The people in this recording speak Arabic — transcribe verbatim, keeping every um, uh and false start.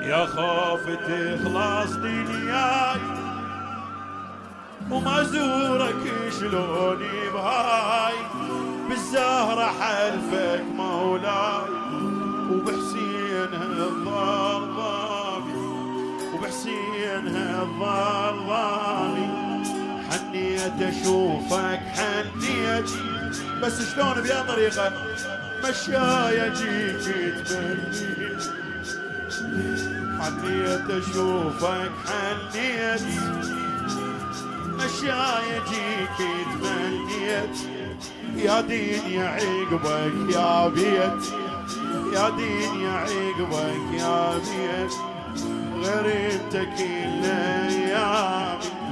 يا خوف تخلص دنياي وما زورك شلوني بهاي، بالزهرة حلفك مولاي وبحسين الظلامي، وبحسين الظلامي حنيت اشوفك حنيت، بس شلون بيا طريقة مشاي اجيك تمنيت، حنيت اشوفك حنيت مشاي اجيك تمنيت، يا دين يا عقبك يا بيت، يا دين يا عقبك يا بيت، غريبتك الايام